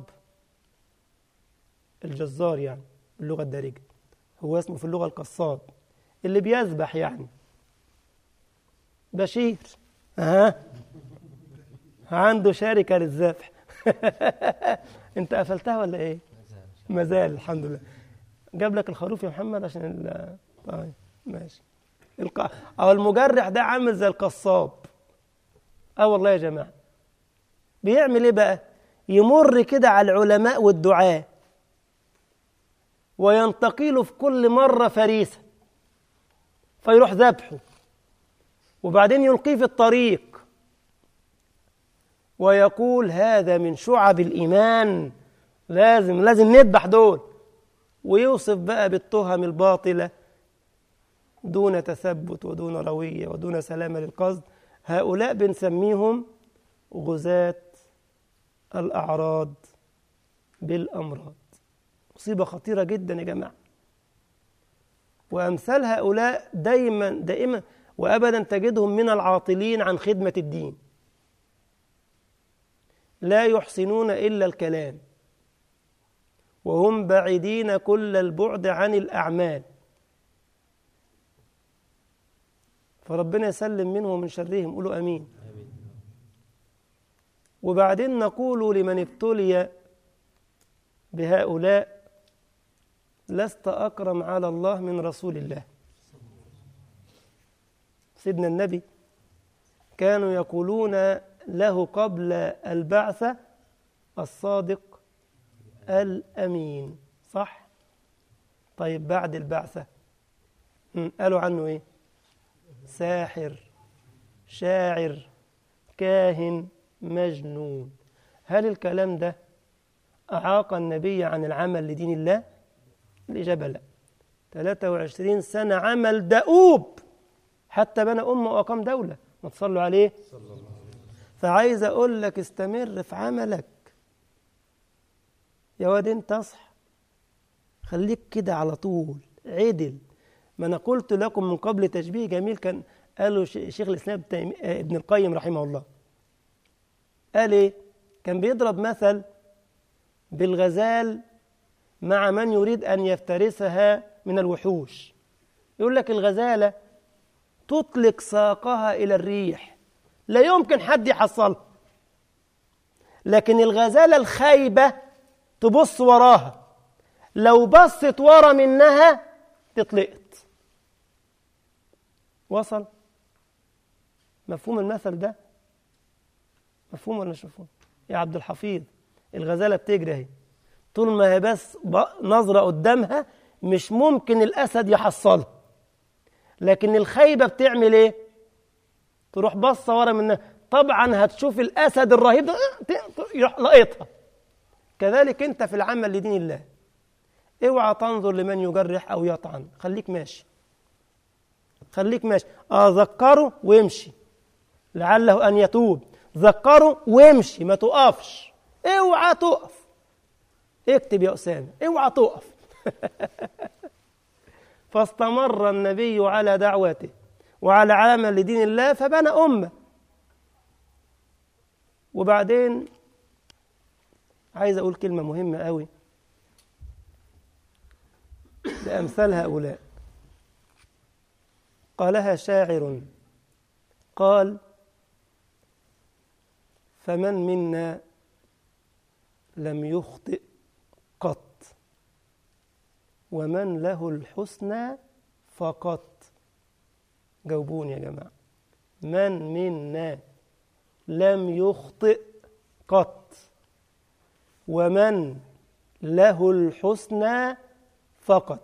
الجزار يعني باللغة الدارجة، هو اسمه في اللغة القصاب، اللي بيذبح يعني. بشير عنده شركة للذبح انت قفلتها ولا ايه؟ مازال الحمد لله. جاب لك الخروف يا محمد عشان طيب ماشي. او المجرح ده عامل زي القصاب. والله يا جماعة بيعمل ايه بقى؟ يمر كده على العلماء والدعاة وينتقله في كل مرة فريسة، فيروح ذبحه وبعدين يلقيه في الطريق ويقول هذا من شعب الإيمان، لازم نذبح دول، ويوصف بقى بالتهم الباطلة دون تثبت ودون روية ودون سلامة للقصد. هؤلاء بنسميهم غزاة الأعراض بالأمراض. مصيبة خطيرة جدا يا جماعة. وأمثال هؤلاء دائما وأبدا تجدهم من العاطلين عن خدمة الدين، لا يحسنون إلا الكلام، وهم بعيدين كل البعد عن الأعمال. فربنا يسلم منهم ومن شرهم، قولوا أمين. وبعدين نقول لمن ابتلي بهؤلاء لست أكرم على الله من رسول الله. سيدنا النبي كانوا يقولون له قبل البعثة الصادق الأمين، صح؟ طيب بعد البعثة قالوا عنه إيه؟ ساحر، شاعر، كاهن، مجنون. هل الكلام ده أعاق النبي عن العمل لدين الله؟ الإجابة لا. 23 سنة عمل دؤوب حتى بنى أمة وأقام دولة، ما تصلوا عليه. فعايز أقول لك استمر في عملك يا واد، انت اصح، خليك كده على طول عدل. ما أنا قلت لكم من قبل تشبيه جميل كان قاله شيخ الإسلام ابن القيم رحمه الله. قال إيه؟ كان بيضرب مثل بالغزال مع من يريد أن يفترسها من الوحوش. يقول لك الغزالة تطلق ساقها إلى الريح، لا يمكن حد يحصلها، لكن الغزالة الخايبة تبص وراها، لو بصت ورا منها تطلقت. وصل؟ مفهوم المثل ده؟ مفهوم ولا مش مفهوم؟ يا عبد الحفيظ، الغزالة بتجري اهي، طول ما هي بس نظرة قدامها مش ممكن الأسد يحصلها، لكن الخيبة بتعمل ايه؟ تروح بصة ورا منها، طبعا هتشوف الأسد الرهيب ده يروح لقيتها. كذلك انت في العمل لدين الله، اوعى تنظر لمن يجرح أو يطعن، خليك ماشي، خليك ماشي. ذكره وامشي لعله أن يتوب، ذكره وامشي، ما تقفش، اوعى تقف. اكتب يا أسامة، اوعى تقف. فاستمر النبي على دعوته وعلى عمل لدين الله فبنى أمة. وبعدين عايز أقول كلمة مهمة قوي لأمثال هؤلاء. قالها شاعر قال: فمن منا لم يخطئ قط ومن له الحسنى فقط. جاوبوني يا جماعة، من منا لم يخطئ قط ومن له الحسنى فقط؟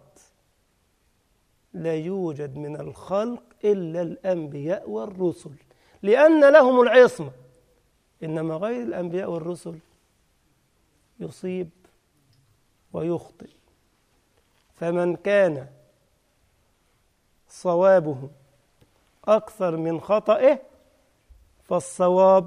لا يوجد من الخلق إلا الأنبياء والرسل، لأن لهم العصمة، إنما غير الأنبياء والرسل يصيب ويخطئ. فمن كان صوابه أكثر من خطئه فالصواب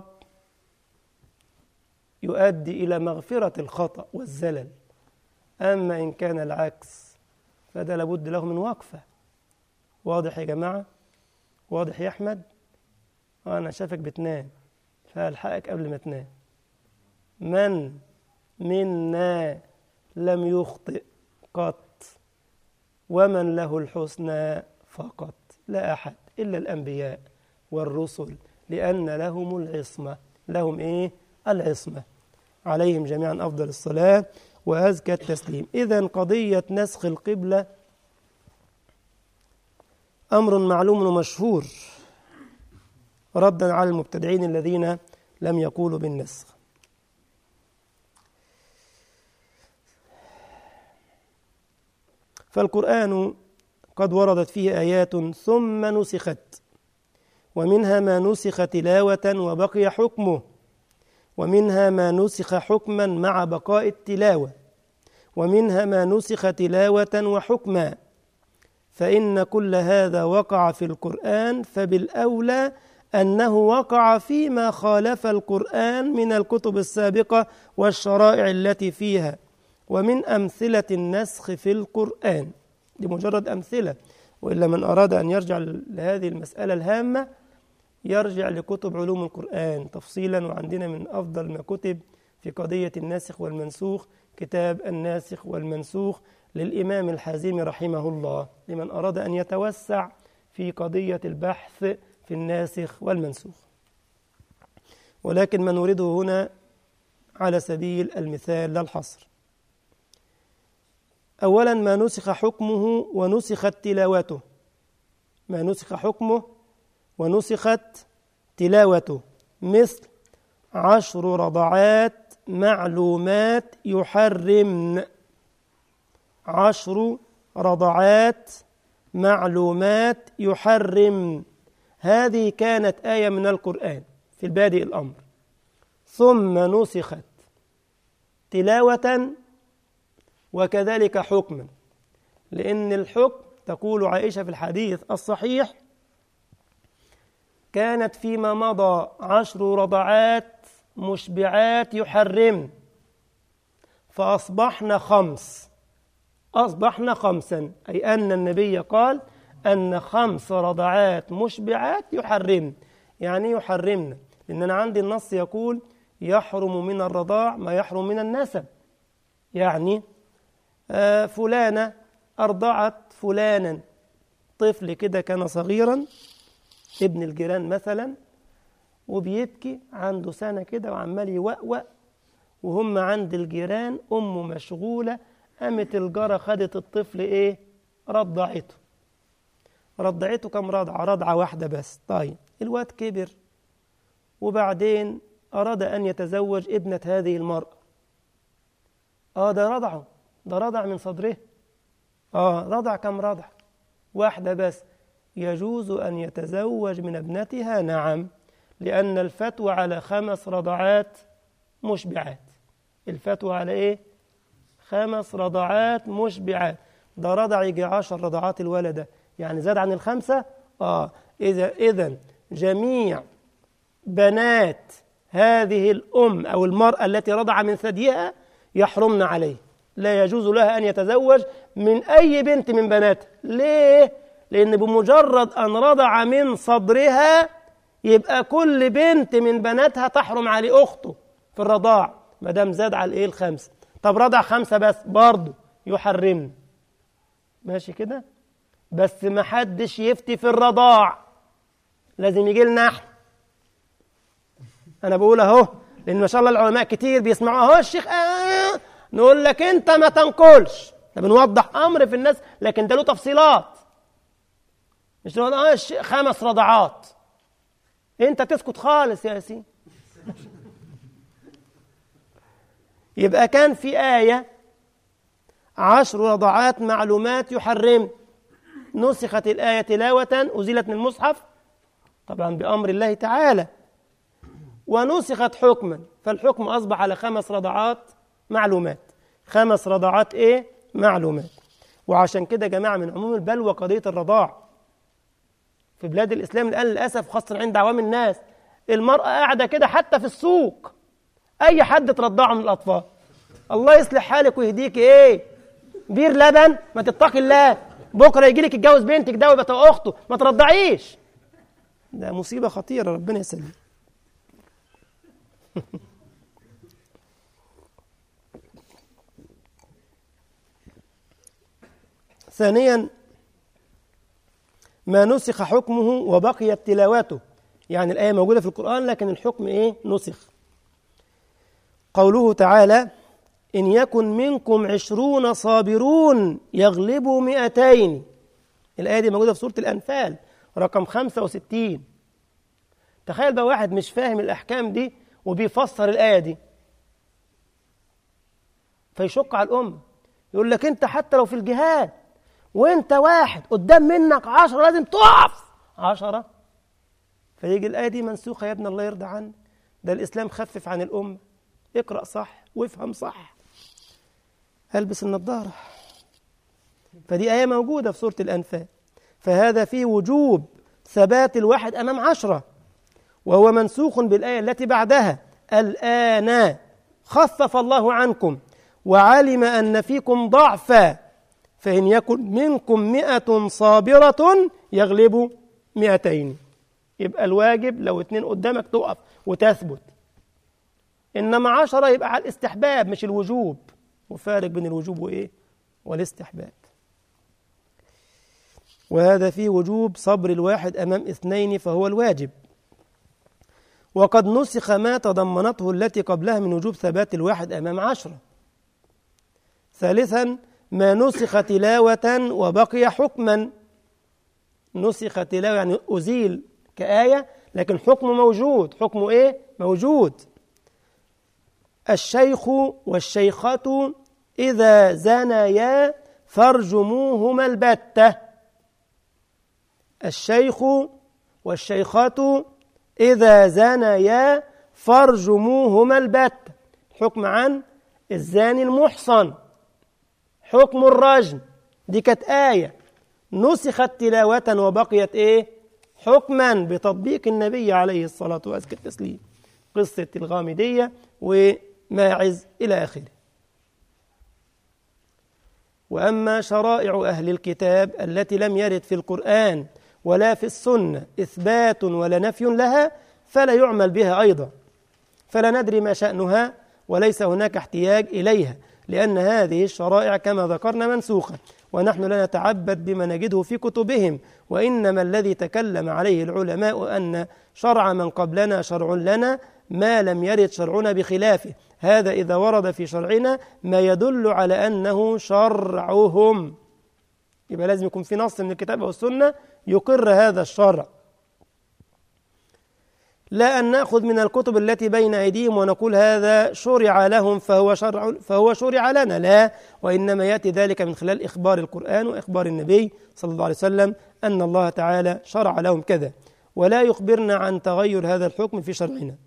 يؤدي إلى مغفرة الخطأ والزلل. أما إن كان العكس فده لابد له من وقفة. واضح يا جماعة؟ واضح يا أحمد؟ أنا شافك بتنام فألحقك قبل ما تنام. من منا لم يخطئ قط ومن له الحسنى فقط. لا أحد إلا الأنبياء والرسل، لأن لهم العصمة. لهم إيه؟ العصمة. عليهم جميعا أفضل الصلاة وأزكى التسليم. إذن قضية نسخ القبلة أمر معلوم ومشهور، ردا على المبتدعين الذين لم يقولوا بالنسخ. فالقرآن قد وردت فيه آيات ثم نسخت ومنها ما نسخ تلاوة وبقي حكمه، ومنها ما نسخ حكما مع بقاء التلاوة، ومنها ما نسخ تلاوة وحكما. فإن كل هذا وقع في القرآن، فبالأولى أنه وقع فيما خالف القرآن من الكتب السابقة والشرائع التي فيها. ومن أمثلة النسخ في القرآن، دي مجرد أمثلة، وإلا من أراد أن يرجع لهذه المسألة الهامة يرجع لكتب علوم القرآن تفصيلا. وعندنا من أفضل ما كتب في قضية الناسخ والمنسوخ كتاب الناسخ والمنسوخ للإمام الحازمي رحمه الله، لمن أراد أن يتوسع في قضية البحث في الناسخ والمنسوخ. ولكن ما نريده هنا على سبيل المثال لا الحصر. أولا ما نسخ حكمه ونسخت تلاوته، ما نسخ حكمه ونسخت تلاوته، مثل 10 رضعات معلومات يحرمن. 10 رضعات معلومات يحرمن، هذه كانت آية من القرآن في البادئ الأمر، ثم نسخت تلاوة وكذلك حكما، لأن الحكم تقول عائشة في الحديث الصحيح كانت فيما مضى 10 رضعات مشبعات يحرمن، فأصبحنا 5، أصبحنا 5، أي أن النبي قال أن 5 رضعات مشبعات يحرمن. يعني يحرمن لأن أنا عندي النص يقول يحرم من الرضاع ما يحرم من النسب، يعني فلانة أرضعت فلانا، طفل كده كان صغيرا ابن الجيران مثلا وبيبكي عنده سنة كده وعمال يوأوأ، وهم عند الجيران أمه مشغولة، قامت الجارة خدت الطفل إيه؟ رضعته كم رضعة؟ رضعة واحدة بس. طيب الواد كبر وبعدين أراد أن يتزوج ابنة هذه المرأة، ده رضع من صدره، رضع كم رضع؟ واحدة بس. يجوز أن يتزوج من ابنتها؟ نعم، لأن الفتوى على 5 رضعات مشبعات. الفتوى على إيه؟ 5 رضعات مشبعات. ده رضع يجي 10 رضعات الولد، يعني زاد عن 5. إذا جميع بنات هذه الأم أو المرأة التي رضع من ثديها يحرمن عليه، لا يجوز لها أن يتزوج من أي بنت من بناتها. ليه؟ لأن بمجرد أن رضع من صدرها يبقى كل بنت من بناتها تحرم عليه أخته في الرضاع ما دام زاد على 5. طب رضع 5 بس برضه يحرمن، ماشي كده؟ بس ما حدش يفتي في الرضاع، لازم يجي لنا احنا. أنا بقول أهو لأن ما شاء الله العلماء كتير بيسمعوا أهو الشيخ نقول لك أنت ما تنقلش، بنوضح أمر في الناس لكن ده له تفصيلات، مش نقول 5 رضعات أنت تسكت خالص يا ياسين. يبقى كان في آية 10 رضعات معلومات يحرم، نسخت الآية تلاوة أزيلت من المصحف طبعا بأمر الله تعالى، ونسخت حكما، فالحكم أصبح على 5 رضعات معلومات. 5 رضعات إيه؟ معلومات. وعشان كده يا جماعة من عموم البلوى قضية الرضاع في بلاد الإسلام الآن للأسف، خاصة عند عوام الناس، المرأة قاعدة كده حتى في السوق أي حد ترضعه من الأطفال. الله يصلح حالك ويهديك إيه؟ بير لبن؟ ما تتقي الله، بكرة يجي لك يتجوز بنتك ده ويبقى أخته، ما ترضعيش. ده مصيبة خطيرة، ربنا يسلم. ثانيا ما نسخ حكمه وبقيت تلاوته، يعني الآية موجودة في القرآن لكن الحكم إيه؟ نسخ. قوله تعالى إن يكن منكم 20 صابرون يغلبوا 200. الآية دي موجودة في سورة الأنفال رقم 65. تخيل بقى واحد مش فاهم الأحكام دي وبيفسر الآية دي فيشق على الأمة، يقول لك أنت حتى لو في الجهاد وأنت واحد قدام منك 10 لازم تقف 10. فيجي الآية دي منسوخة يا ابن الله يرضى عنك، ده الإسلام خفف عن الأمة، اقرأ صح وافهم صح. ألبس النظارة. فدي آية موجودة في سورة الأنفال. فهذا فيه وجوب ثبات الواحد أمام 10، وهو منسوخ بالآية التي بعدها: الآن خفف الله عنكم وعلم أن فيكم ضعفا فإن يكن منكم 100 صابرة يغلبوا 200. يبقى الواجب لو 2 قدامك تقف وتثبت، إنما 10 يبقى على الاستحباب مش الوجوب، وفارق بين الوجوب وإيه؟ والاستحباب. وهذا فيه وجوب صبر الواحد أمام 2 فهو الواجب، وقد نسخ ما تضمنته التي قبلها من وجوب ثبات الواحد أمام 10. ثالثا ما نسخ تلاوة وبقي حكما. نسخ تلاوة يعني أزيل كآية لكن حكمه موجود. حكمه إيه؟ موجود. الشيخ والشيخة إذا زنيا فارجموهما البتة. الشيخ والشيخة إذا زنيا فارجموهما البتة. حكم عن الزاني المحصن، حكم الرجم. دي كانت آية نسخت تلاوة وبقيت إيه؟ حكما بتطبيق النبي عليه الصلاة وأزكى التسليم. قصة الغامدية وماعز إلى آخره. وأما شرائع أهل الكتاب التي لم يرد في القرآن ولا في السنة إثبات ولا نفي لها فلا يعمل بها أيضا، فلا ندري ما شأنها وليس هناك احتياج إليها، لأن هذه الشرائع كما ذكرنا منسوخة، ونحن لا نتعبد بما نجده في كتبهم، وإنما الذي تكلم عليه العلماء أن شرع من قبلنا شرع لنا ما لم يرد شرعنا بخلافه. هذا إذا ورد في شرعنا ما يدل على أنه شرعهم، يبقى لازم يكون في نص من الكتاب والسنة يقر هذا الشرع، لا أن نأخذ من الكتب التي بين أيديهم ونقول هذا شرع لهم فهو شرع لنا، لا، وإنما يأتي ذلك من خلال إخبار القرآن وإخبار النبي صلى الله عليه وسلم أن الله تعالى شرع لهم كذا، ولا يخبرنا عن تغير هذا الحكم في شرعنا،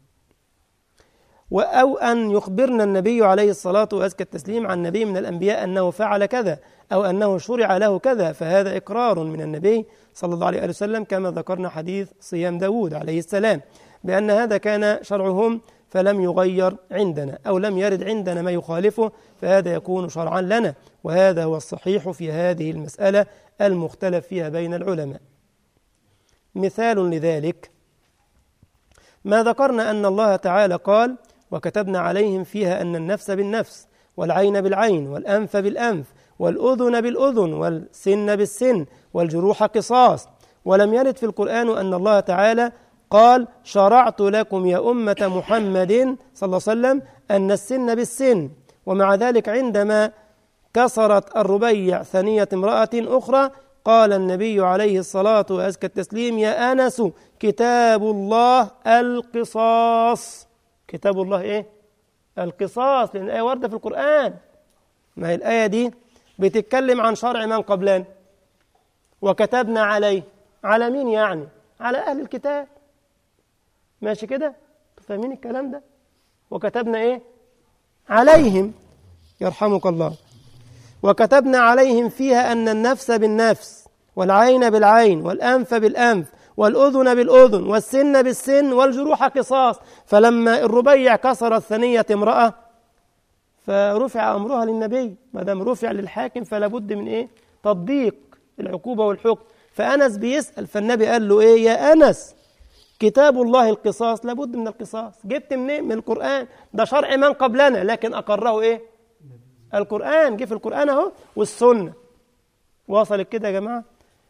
أو أن يخبرنا النبي عليه الصلاة وأزكى التسليم عن نبي من الأنبياء أنه فعل كذا أو أنه شرع له كذا، فهذا إقرار من النبي صلى الله عليه وسلم كما ذكرنا حديث صيام داود عليه السلام بأن هذا كان شرعهم فلم يغير عندنا أو لم يرد عندنا ما يخالفه، فهذا يكون شرعا لنا، وهذا هو الصحيح في هذه المسألة المختلف فيها بين العلماء. مثال لذلك ما ذكرنا أن الله تعالى قال: وكتبنا عليهم فيها أن النفس بالنفس والعين بالعين والأنف بالأنف والأذن بالأذن والسن بالسن والجروح قصاص. ولم يرد في القرآن أن الله تعالى قال: شرعت لكم يا أمة محمد صلى الله عليه وسلم أن السن بالسن. ومع ذلك عندما كسرت الربيع ثنية امرأة أخرى قال النبي عليه الصلاة وأزكى التسليم: يا أنس كتاب الله القصاص. كتاب الله إيه؟ القصاص، لأن الآية واردة في القرآن. ما هي الآية دي بتتكلم عن شرع من قبلنا، وكتبنا عليه. على مين يعني؟ على أهل الكتاب. ماشي كده؟ فاهمين الكلام ده؟ وكتبنا إيه؟ عليهم، يرحمك الله. وكتبنا عليهم فيها أن النفس بالنفس والعين بالعين والأنف بالأنف والأذن بالأذن والسن بالسن والجروح قصاص. فلما الربيع كسرت ثنية امرأة فرفع أمرها للنبي، ما دام رفع للحاكم فلا بد من إيه؟ تطبيق العقوبة والحكم. فأنس بيسأل، فالنبي قال له إيه؟ يا أنس كتاب الله القصاص، لابد من القصاص. جبت منين؟ من القرآن، ده شرع من قبلنا لكن أقره إيه؟ القرآن. جه في القرآن أهو والسنة. وصلت كده يا جماعة؟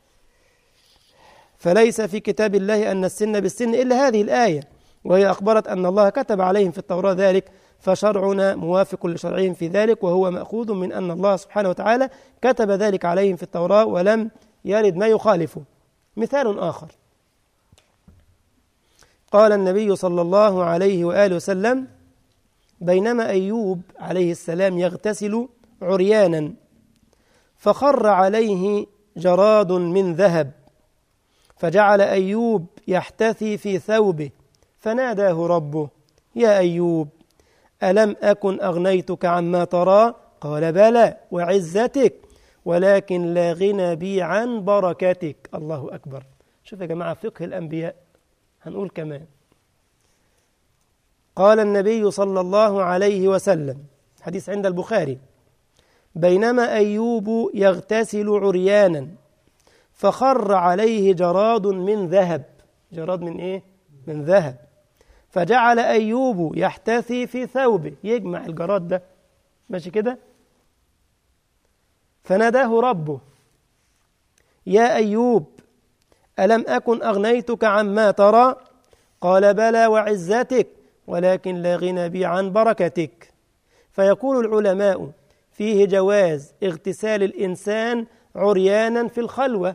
فليس في كتاب الله أن السن بالسن إلا هذه الآية، وهي أخبرت أن الله كتب عليهم في التوراة ذلك، فشرعنا موافق لشرعهم في ذلك، وهو مأخوذ من أن الله سبحانه وتعالى كتب ذلك عليهم في التوراة ولم يرد ما يخالفه. مثال آخر، قال النبي صلى الله عليه وآله وسلم: بينما أيوب عليه السلام يغتسل عريانا فخر عليه جراد من ذهب، فجعل أيوب يحتثي في ثوبه فناداه ربه يا أيوب ألم أكن أغنيتك عما ترى قال بلى وعزتك ولكن لا غنى بي عن بركتك. الله أكبر. شوف يا جماعة فقه الأنبياء. هنقول كمان قال النبي صلى الله عليه وسلم حديث عند البخاري بينما أيوب يغتسل عريانا فخر عليه جراد من ذهب. جراد من إيه؟ من ذهب. فجعل أيوب يحتثي في ثوبه يجمع الجراد ده ماشي كده. فناداه ربه يا أيوب ألم أكن أغنيتك عما ترى قال بلى وعزتك ولكن لا غنى بي عن بركتك. فيقول العلماء فيه جواز اغتسال الإنسان عريانا في الخلوة.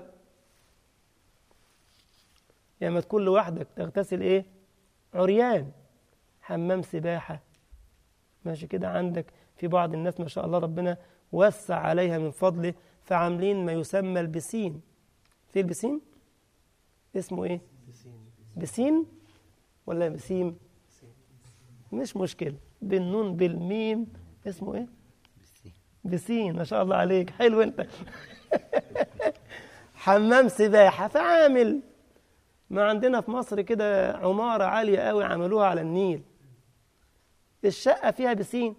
يعني ما تكون لوحدك تغتسل إيه؟ عريان. حمام سباحة ماشي كده. عندك في بعض الناس ما شاء الله ربنا وسع عليها من فضله فعاملين ما يسمى البسين. في البسين اسمه ايه؟ بسين ولا بسيم؟ مش مشكلة. بالنون بالميم اسمه ايه؟ بسين. ما شاء الله عليك حلو انت. حمام سباحة. فعامل ما عندنا في مصر كده عمارة عالية قوي عملوها على النيل. الشقة فيها بسين.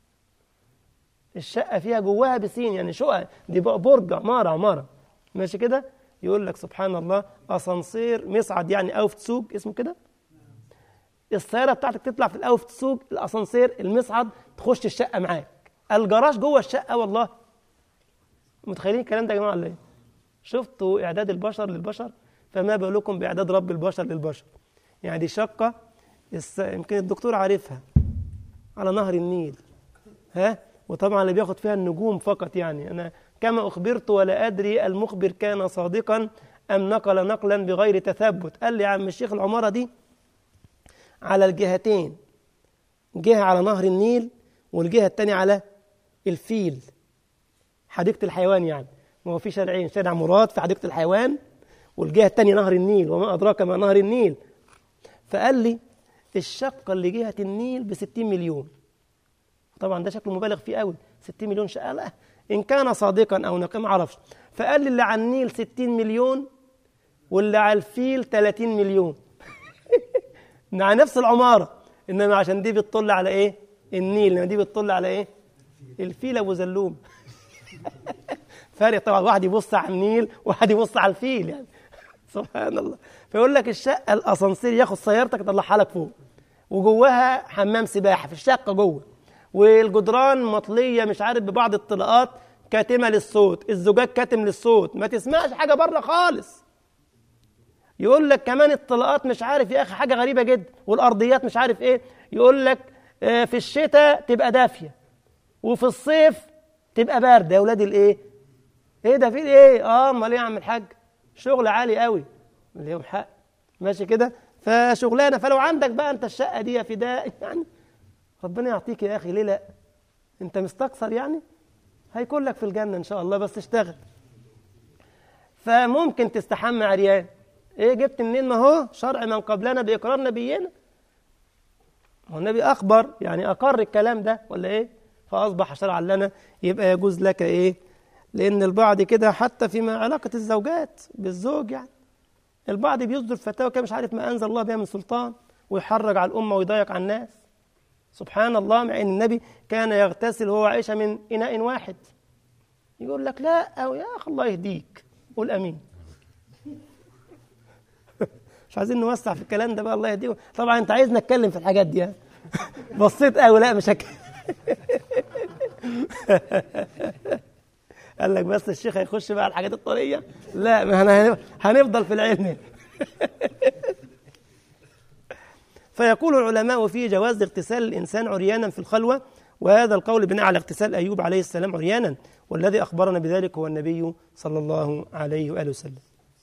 الشقة فيها جواها بسين. يعني شقة دي بقى برج عمارة ماشي كده. يقول لك سبحان الله أسانسير مصعد يعني أوفت سوق اسمه كده. السيارة بتاعتك تطلع في الأوفت سوق الأسانسير المصعد تخش الشقة معاك. الجراج جوه الشقة. والله متخيلين الكلام ده يا جماعة ولا ايه؟ شفتوا إعداد البشر للبشر فما بالكم بإعداد رب البشر للبشر. يعني دي شقة يمكن الدكتور عارفها على نهر النيل. وطبعا اللي بياخد فيها النجوم فقط. يعني أنا كما أخبرت ولا أدري المخبر كان صادقا أم نقل نقلا بغير تثبت. قال لي يا عم الشيخ العمارة دي على الجهتين. جهة على نهر النيل والجهة التانية على الفيل حديقة الحيوان. يعني هو في شارعين. شارع مراد في حديقة الحيوان والجهة التانية نهر النيل وما أدراك ما نهر النيل. فقال لي الشقة اللي جهة النيل ب60 مليون. طبعا ده شكله مبالغ فيه قوي. 60 مليون شقة لا إن كان صادقا أو نقم عرفش. فقال لي اللي على النيل 60 مليون واللي على الفيل 30 مليون. مع نفس العمارة إنما عشان دي بتطل على إيه؟ النيل. إنما دي بتطل على إيه؟ الفيل أبو زلوم. فارق طبعا. واحد يبص على النيل وواحد يبص على الفيل. يعني سبحان الله. فيقول لك الشقة الأسانسير ياخد سيارتك يطلعها لك فوق وجواها حمام سباحة في الشقة جوه والجدران مطلية مش عارف ببعض الطلاقات كاتمة للصوت. الزجاج كاتم للصوت ما تسمعش حاجة بره خالص. يقول لك كمان الطلاقات مش عارف يا أخي حاجة غريبة جدا والأرضيات مش عارف إيه. يقول لك في الشتاء تبقى دافية وفي الصيف تبقى باردة. يا ولاد الإيه؟ إيه ده في إيه؟ أمال إيه يا عم الحاج؟ شغل عالي قوي اليوم حق ماشي كده. فشغلانة. فلو عندك بقى أنت الشقة دي يا فداء يعني ربنا يعطيك يا أخي. ليه لا؟ أنت مستكثر يعني هيكون لك في الجنة إن شاء الله بس اشتغل. فممكن تستحمى عريان. إيه جبت منين؟ ما هو شرع من قبلنا بإقرار نبينا. هو النبي أخبر يعني أقر الكلام ده ولا إيه؟ فأصبح شرعا لنا. يبقى يجوز لك إيه؟ لأن البعض كده حتى فيما علاقة الزوجات بالزوج يعني البعض بيصدر فتاوى كده مش عارف ما أنزل الله بها من سلطان ويحرج على الأمة ويضيق على الناس. سبحان الله. مع أن النبي كان يغتسل هو وعائشة من إناء واحد. يقول لك لا أو يا أخي الله يهديك قول أمين. مش عايزين نوسع في الكلام ده بقى الله يهديه. طبعا أنت عايز نتكلم في الحاجات دي. بصيت أو لا مش قال لك بس الشيخ هيخش بقى الحاجات الطرية. لا ما هنفضل في العلم. فيقول العلماء فيه جواز اغتسال الإنسان عريانا في الخلوة. وهذا القول بناء على اغتسال أيوب عليه السلام عريانا والذي أخبرنا بذلك هو النبي صلى الله عليه وآله وسلم.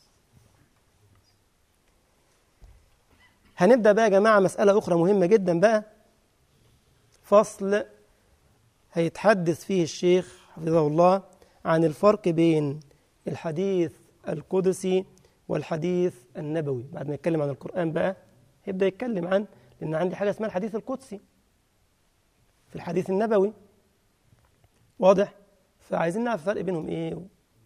هنبدأ بقى يا جماعة مسألة أخرى مهمة جدا بقى. فصل هيتحدث فيه الشيخ حفظه الله عن الفرق بين الحديث القدسي والحديث النبوي. بعد ما يتكلم عن القرآن بقى يبدأ يتكلم عن، لأن عندي حاجة اسمها الحديث القدسي في الحديث النبوي، واضح؟ فعايزين نعرف الفرق بينهم إيه.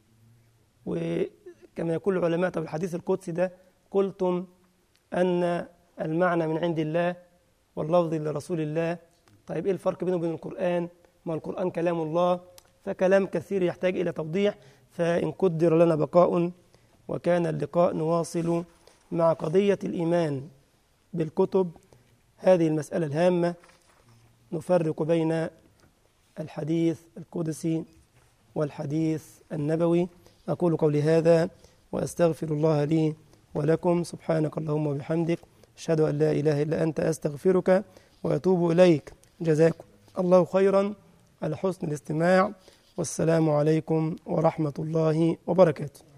وكما يقول العلماء، طب الحديث القدسي ده قلتم أن المعنى من عند الله واللفظ لرسول الله، طيب إيه الفرق بينه وبين القرآن؟ ما القرآن كلام الله، فكلام كثير يحتاج إلى توضيح. فإن قدر لنا بقاء وكان اللقاء نواصل مع قضية الإيمان بالكتب، هذه المسألة الهامة، نفرق بين الحديث القدسي والحديث النبوي. أقول قولي هذا وأستغفر الله لي ولكم. سبحانك اللهم وبحمدك، أشهد أن لا إله إلا أنت، أستغفرك وأتوب إليك. جزاكم الله خيرا على حسن الاستماع، والسلام عليكم ورحمة الله وبركاته.